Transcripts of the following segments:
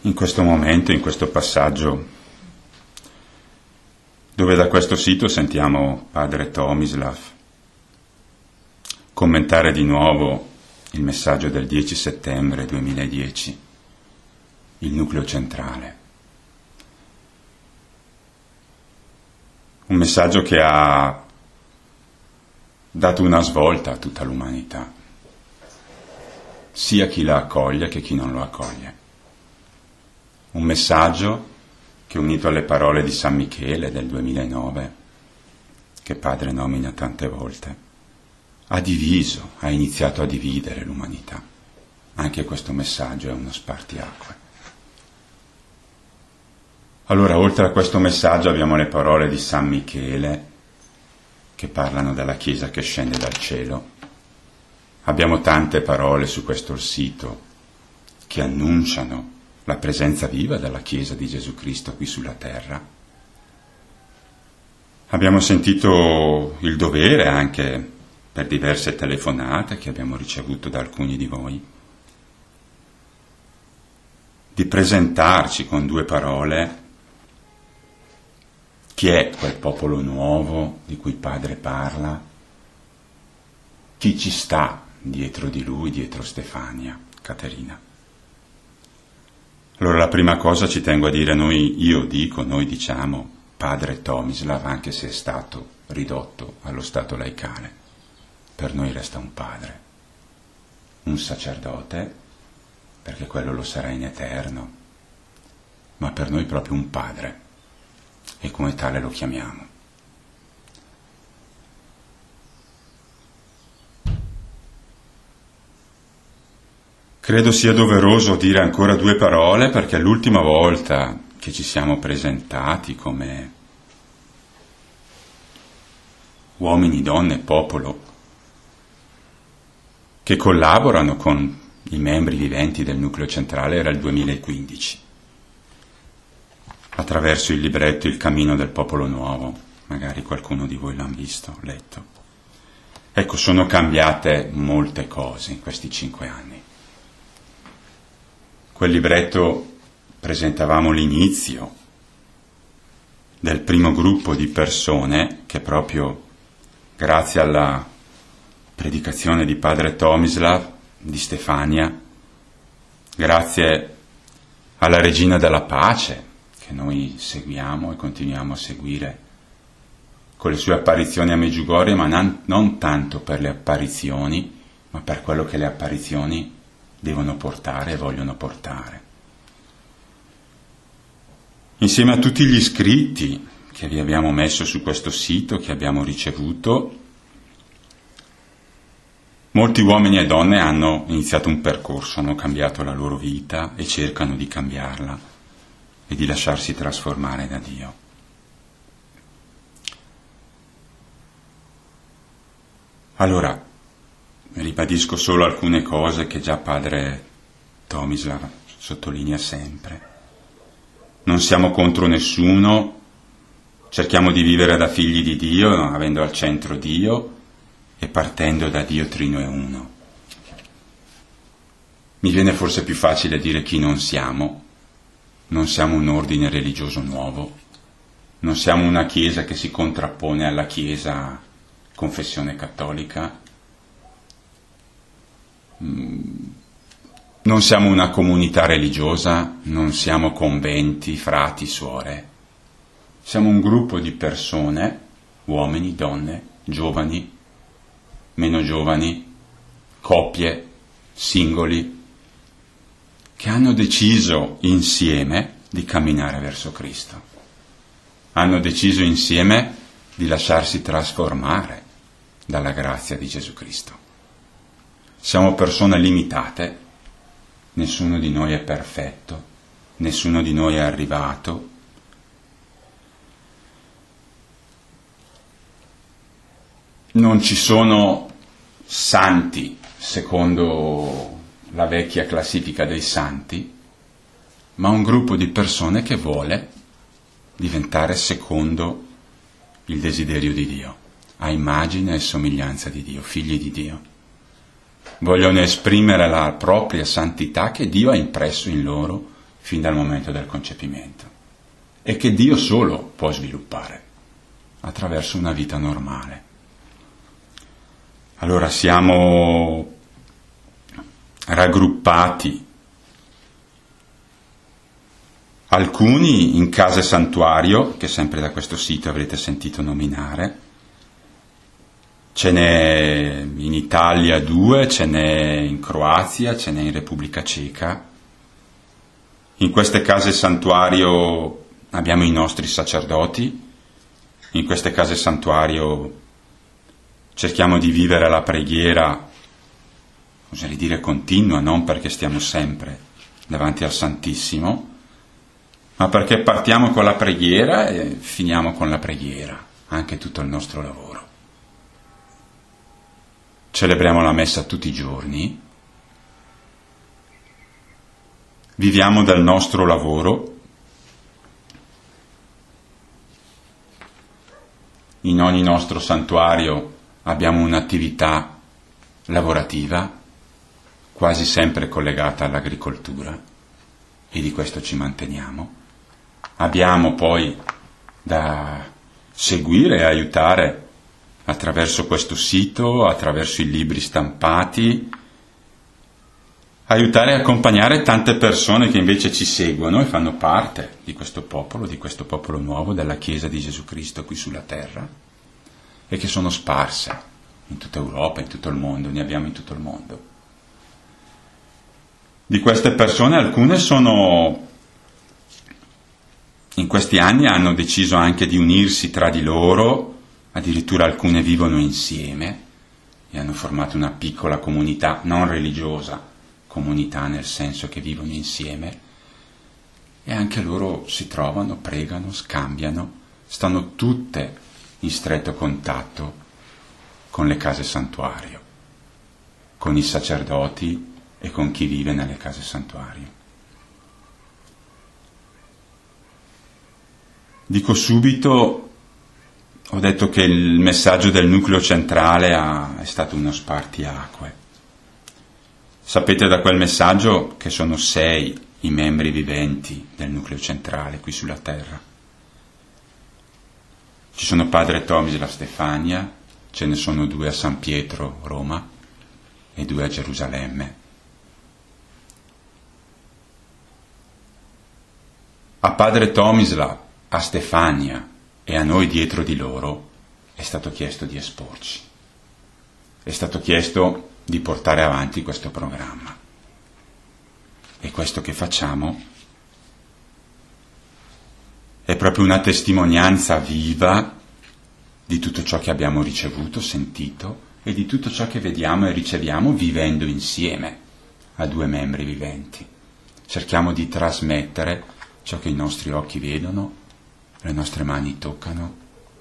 in questo momento, in questo passaggio, dove da questo sito sentiamo padre Tomislav commentare di nuovo il messaggio del 10 settembre 2010, il nucleo centrale. Un messaggio che ha dato una svolta a tutta l'umanità, sia chi la accoglie che chi non lo accoglie. Un messaggio che, unito alle parole di San Michele del 2009, che padre nomina tante volte, ha iniziato a dividere l'umanità. Anche questo messaggio è uno spartiacque. Allora, oltre a questo messaggio abbiamo le parole di San Michele, che parlano della Chiesa che scende dal cielo. Abbiamo tante parole su questo sito che annunciano la presenza viva della Chiesa di Gesù Cristo qui sulla terra. Abbiamo sentito il dovere, anche per diverse telefonate che abbiamo ricevuto da alcuni di voi, di presentarci con due parole chi è quel popolo nuovo di cui Padre parla, chi ci sta dietro di lui, dietro Stefania, Caterina. Allora la prima cosa ci tengo a dire, noi diciamo padre Tomislav, anche se è stato ridotto allo stato laicale. Per noi resta un padre, un sacerdote, perché quello lo sarà in eterno, ma per noi proprio un padre, e come tale lo chiamiamo. Credo sia doveroso dire ancora due parole, perché l'ultima volta che ci siamo presentati come uomini, donne, popolo che collaborano con i membri viventi del nucleo centrale era il 2015, attraverso il libretto Il cammino del popolo nuovo. Magari qualcuno di voi l'ha visto, letto. Ecco, sono cambiate molte cose in questi 5 anni. Quel libretto presentavamo l'inizio del primo gruppo di persone che, proprio grazie alla predicazione di padre Tomislav di Stefania, grazie alla Regina della Pace che noi seguiamo e continuiamo a seguire con le sue apparizioni a Medjugorje, ma non tanto per le apparizioni, ma per quello che le apparizioni devono portare e vogliono portare. Insieme a tutti gli iscritti che vi abbiamo messo su questo sito, che abbiamo ricevuto, molti uomini e donne hanno iniziato un percorso, hanno cambiato la loro vita e cercano di cambiarla e di lasciarsi trasformare da Dio. Allora, ribadisco solo alcune cose che già padre Tomislav sottolinea sempre. Non siamo contro nessuno, cerchiamo di vivere da figli di Dio, avendo al centro Dio e partendo da Dio Trino e Uno. Mi viene forse più facile dire chi non siamo. Non siamo un ordine religioso nuovo, non siamo una Chiesa che si contrappone alla Chiesa confessione cattolica, non siamo una comunità religiosa, non siamo conventi, frati, suore. Siamo un gruppo di persone, uomini, donne, giovani, meno giovani, coppie, singoli, che hanno deciso insieme di camminare verso Cristo. Hanno deciso insieme di lasciarsi trasformare dalla grazia di Gesù Cristo. Siamo persone limitate, nessuno di noi è perfetto, nessuno di noi è arrivato. Non ci sono santi secondo la vecchia classifica dei santi, ma un gruppo di persone che vuole diventare secondo il desiderio di Dio, a immagine e somiglianza di Dio, figli di Dio. Vogliono esprimere la propria santità che Dio ha impresso in loro fin dal momento del concepimento e che Dio solo può sviluppare attraverso una vita normale. Allora siamo raggruppati, alcuni in case santuario, che sempre da questo sito avrete sentito nominare. Ce n'è in Italia 2, ce n'è in Croazia, ce n'è in Repubblica Ceca. In queste case santuario abbiamo i nostri sacerdoti. In queste case santuario cerchiamo di vivere la preghiera, oserei dire continua, non perché stiamo sempre davanti al Santissimo, ma perché partiamo con la preghiera e finiamo con la preghiera, anche tutto il nostro lavoro. Celebriamo la messa tutti i giorni, viviamo del nostro lavoro, in ogni nostro santuario abbiamo un'attività lavorativa, quasi sempre collegata all'agricoltura, e di questo ci manteniamo. Abbiamo poi da seguire e aiutare attraverso questo sito, attraverso i libri stampati, aiutare e accompagnare tante persone che invece ci seguono e fanno parte di questo popolo nuovo della Chiesa di Gesù Cristo qui sulla terra, e che sono sparse in tutta Europa, in tutto il mondo, ne abbiamo in tutto il mondo. Di queste persone alcune in questi anni hanno deciso anche di unirsi tra di loro, addirittura alcune vivono insieme e hanno formato una piccola comunità non religiosa, comunità nel senso che vivono insieme, e anche loro si trovano, pregano, scambiano, stanno tutte in stretto contatto con le case santuario, con i sacerdoti e con chi vive nelle case santuario. Dico subito, ho detto che il messaggio del nucleo centrale è stato uno spartiacque. Sapete da quel messaggio che sono 6 i membri viventi del nucleo centrale qui sulla terra. Ci sono padre Tomisla a Stefania, ce ne sono 2 a San Pietro, Roma, e 2 a Gerusalemme. A padre Tomisla a Stefania e a noi dietro di loro è stato chiesto di esporci, è stato chiesto di portare avanti questo programma, e questo che facciamo è proprio una testimonianza viva di tutto ciò che abbiamo ricevuto, sentito, e di tutto ciò che vediamo e riceviamo vivendo insieme a 2 membri viventi. Cerchiamo di trasmettere ciò che i nostri occhi vedono, le nostre mani toccano.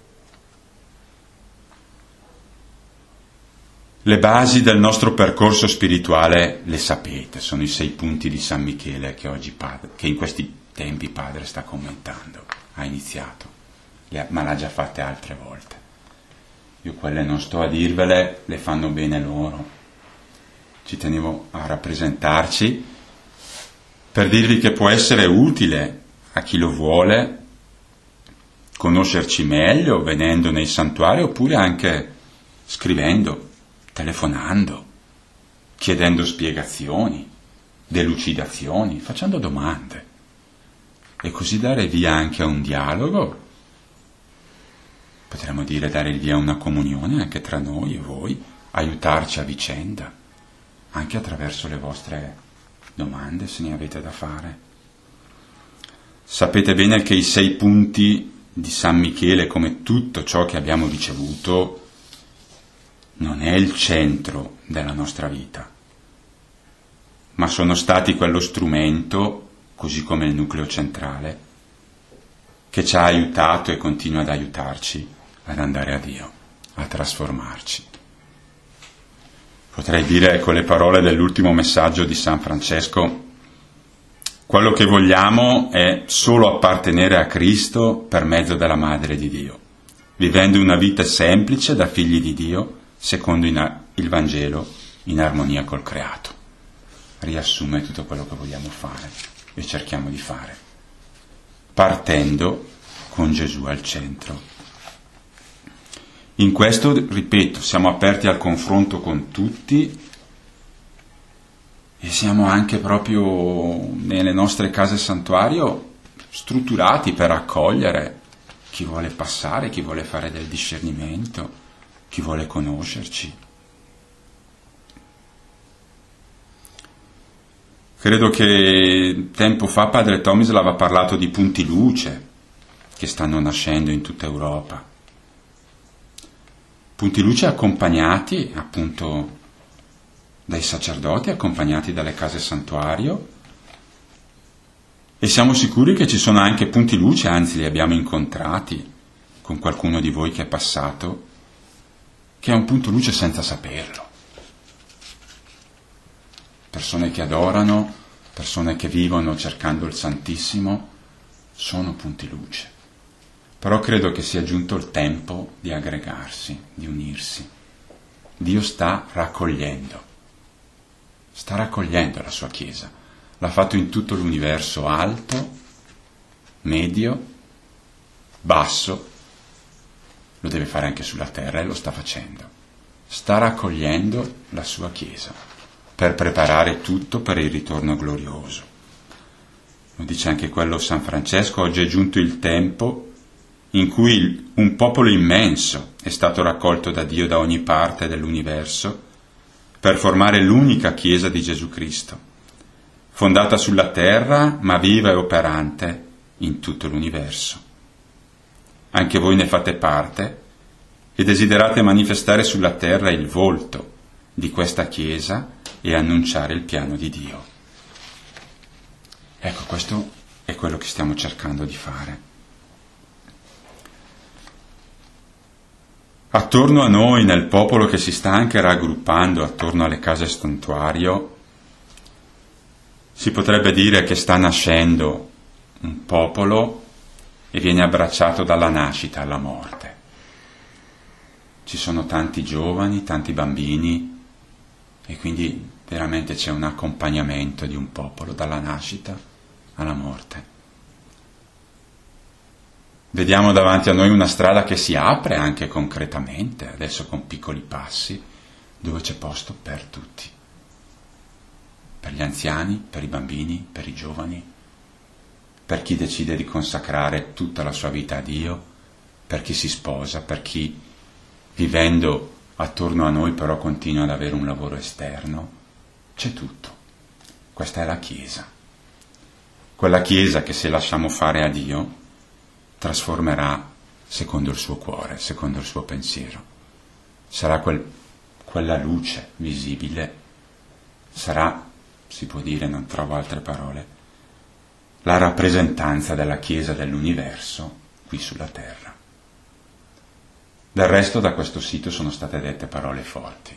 Le basi del nostro percorso spirituale le sapete, sono i 6 punti di San Michele che in questi tempi Padre sta commentando, ha iniziato, ma l'ha già fatte altre volte. Io quelle non sto a dirvele, le fanno bene loro. Ci tenevo a rappresentarci per dirvi che può essere utile a chi lo vuole conoscerci meglio venendo nei santuari, oppure anche scrivendo, telefonando, chiedendo spiegazioni, delucidazioni, facendo domande, e così dare via anche a un dialogo, potremmo dire dare via a una comunione anche tra noi e voi, aiutarci a vicenda, anche attraverso le vostre domande, se ne avete da fare. Sapete bene che i 6 punti di San Michele, come tutto ciò che abbiamo ricevuto, non è il centro della nostra vita, ma sono stati quello strumento, così come il nucleo centrale, che ci ha aiutato e continua ad aiutarci ad andare a Dio, a trasformarci. Potrei dire con le parole dell'ultimo messaggio di San Francesco: quello che vogliamo è solo appartenere a Cristo per mezzo della Madre di Dio, vivendo una vita semplice da figli di Dio, secondo il Vangelo, in armonia col creato. Riassume tutto quello che vogliamo fare. e cerchiamo di fare, partendo con Gesù al centro. In questo, ripeto, siamo aperti al confronto con tutti e siamo anche proprio nelle nostre case santuario strutturati per accogliere chi vuole passare, chi vuole fare del discernimento, chi vuole conoscerci. Credo che tempo fa padre Tomislav aveva parlato di punti luce che stanno nascendo in tutta Europa. Punti luce accompagnati appunto dai sacerdoti, accompagnati dalle case santuario, e siamo sicuri che ci sono anche punti luce, anzi li abbiamo incontrati con qualcuno di voi che è passato, che è un punto luce senza saperlo. Persone che adorano, persone che vivono cercando il Santissimo, sono punti luce. Però credo che sia giunto il tempo di aggregarsi, di unirsi. Dio sta raccogliendo la sua Chiesa. L'ha fatto in tutto l'universo, alto, medio, basso, lo deve fare anche sulla terra e lo sta facendo. Sta raccogliendo la sua Chiesa per preparare tutto per il ritorno glorioso. Lo dice anche quello San Francesco: oggi è giunto il tempo in cui un popolo immenso è stato raccolto da Dio da ogni parte dell'universo per formare l'unica Chiesa di Gesù Cristo, fondata sulla terra ma viva e operante in tutto l'universo. Anche voi ne fate parte e desiderate manifestare sulla terra il volto di questa Chiesa e annunciare il piano di Dio. Ecco, questo è quello che stiamo cercando di fare. Attorno a noi, nel popolo che si sta anche raggruppando attorno alle case santuario, si potrebbe dire che sta nascendo un popolo e viene abbracciato dalla nascita alla morte. Ci sono tanti giovani, tanti bambini, e quindi veramente c'è un accompagnamento di un popolo dalla nascita alla morte. Vediamo davanti a noi una strada che si apre anche concretamente, adesso con piccoli passi, dove c'è posto per tutti. Per gli anziani, per i bambini, per i giovani, per chi decide di consacrare tutta la sua vita a Dio, per chi si sposa, per chi, vivendo attorno a noi, però continua ad avere un lavoro esterno. C'è tutto. Questa è la Chiesa. Quella Chiesa che, se lasciamo fare a Dio, trasformerà secondo il suo cuore, secondo il suo pensiero. Sarà quella luce visibile, sarà, si può dire, non trovo altre parole, la rappresentanza della Chiesa dell'universo qui sulla terra. Del resto, da questo sito sono state dette parole forti.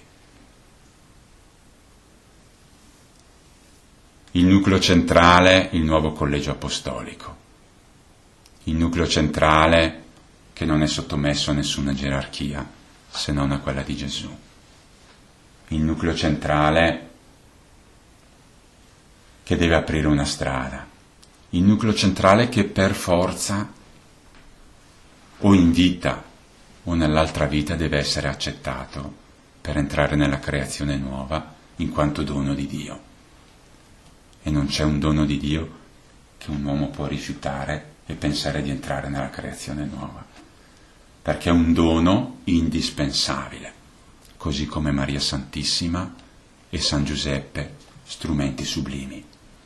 Il nucleo centrale, il nuovo collegio apostolico. Il nucleo centrale che non è sottomesso a nessuna gerarchia se non a quella di Gesù. Il nucleo centrale che deve aprire una strada. Il nucleo centrale che per forza o in vita o nell'altra vita deve essere accettato per entrare nella creazione nuova in quanto dono di Dio. E non c'è un dono di Dio che un uomo può rifiutare e pensare di entrare nella creazione nuova, perché è un dono indispensabile, così come Maria Santissima e San Giuseppe, strumenti sublimi.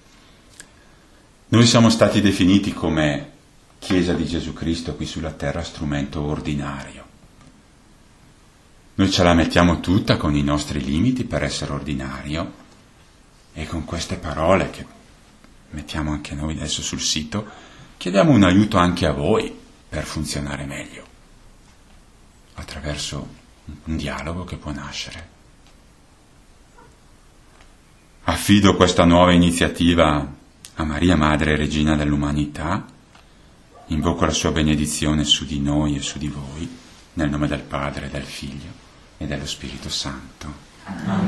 Noi siamo stati definiti come Chiesa di Gesù Cristo qui sulla terra, strumento ordinario. Noi ce la mettiamo tutta con i nostri limiti per essere ordinario, e con queste parole che mettiamo anche noi adesso sul sito chiediamo un aiuto anche a voi per funzionare meglio, attraverso un dialogo che può nascere. Affido questa nuova iniziativa a Maria, Madre e Regina dell'umanità, invoco la sua benedizione su di noi e su di voi, nel nome del Padre, del Figlio e dello Spirito Santo.